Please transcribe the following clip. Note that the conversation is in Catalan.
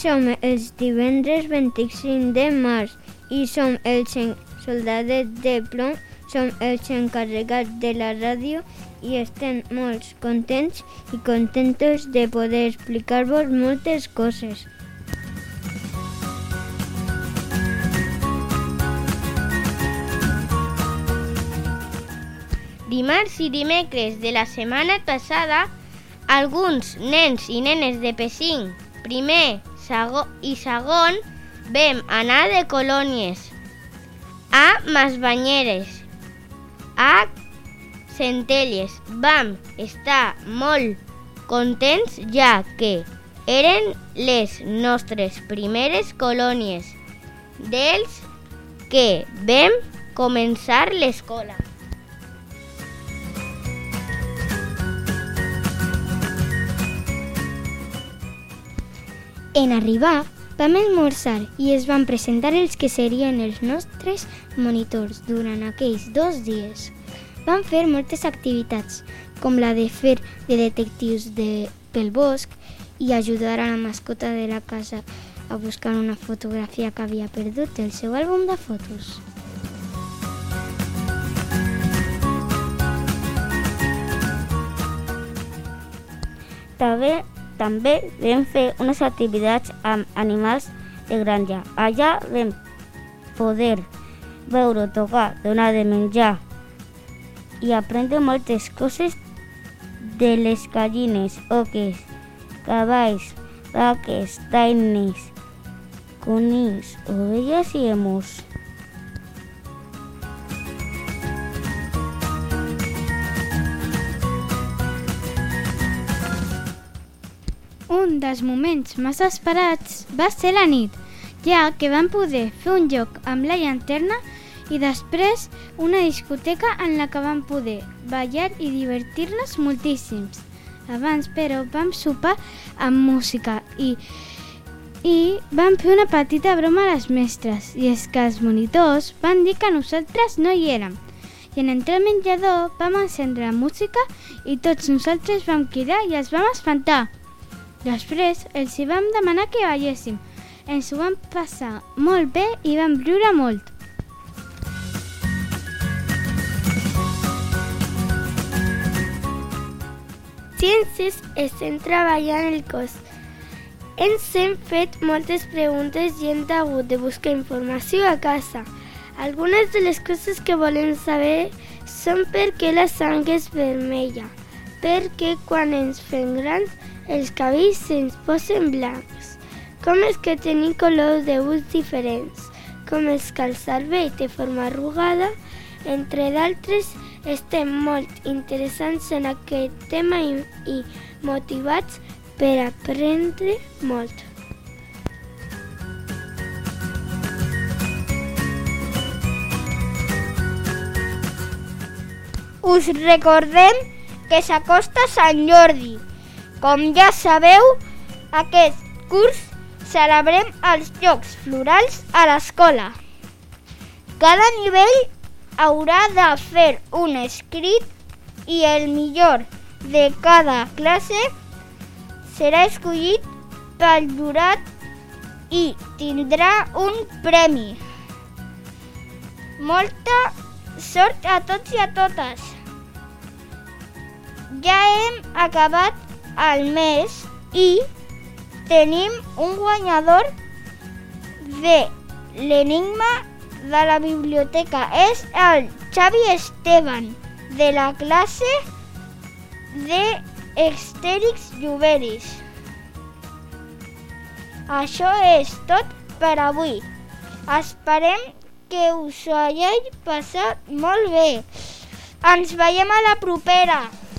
som els divendres 25 de març i som els soldadets de plom, som els encarregats de la ràdio i estem molt contents i contentos de poder explicar-vos moltes coses. Dimarts i dimecres de la setmana passada, alguns nens i nenes de P5, primer i segon, vam anar de colònies a Masbanyeres, a Centelles. Vam estar molt contents ja que eren les nostres primeres colònies dels que vam començar l'escola. En arribar, vam esmorzar i es van presentar els que serien els nostres monitors durant aquells 2 dies. Vam fer moltes activitats, com la de fer de detectius pel bosc i ajudar a la mascota de la casa a buscar una fotografia que havia perdut del seu àlbum de fotos. També vam fer unes activitats amb animals de granja. Allà vam poder veure, tocar, donar de menjar i aprendre moltes coses de les gallines, oques, cavalls, vaques, daines, conills, ovelles i emus. Un dels moments més esperats va ser la nit, ja que vam poder fer un joc amb la llanterna i després una discoteca en la que vam poder ballar i divertir-nos moltíssims. Abans, però, vam sopar amb música i vam fer una petita broma a les mestres, i és que els monitors van dir que nosaltres no hi érem. I en entrar al menjador vam encendre la música i tots nosaltres vam cridar i els vam espantar. Després els hi vam demanar que balléssim. Ens ho vam passar molt bé i vam riure molt. Ciències estem treballant el cos. Ens hem fet moltes preguntes i hem hagut de buscar informació a casa. Algunes de les coses que volem saber són per què la sang és vermella, perquè quan ens fem grans els cabells se'ns posen blancs, com és que tenim colors d'ulls diferents, com és que el cervell té forma arrugada, entre d'altres. Estem molt interessants en aquest tema i motivats per aprendre molt. Us recordem que s'acosta Sant Jordi. Com ja sabeu, aquest curs celebrem els Jocs Florals a l'escola. Cada nivell haurà de fer un escrit i el millor de cada classe serà escollit pel jurat i tindrà un premi. Molta sort a tots i a totes! Ja hem acabat el mes i tenim un guanyador de l'enigma de la biblioteca. És el Xavi Esteban, de la classe d'Extèrix Lloberis. Això és tot per avui. Esperem que us ho hagi passat molt bé. Ens veiem a la propera.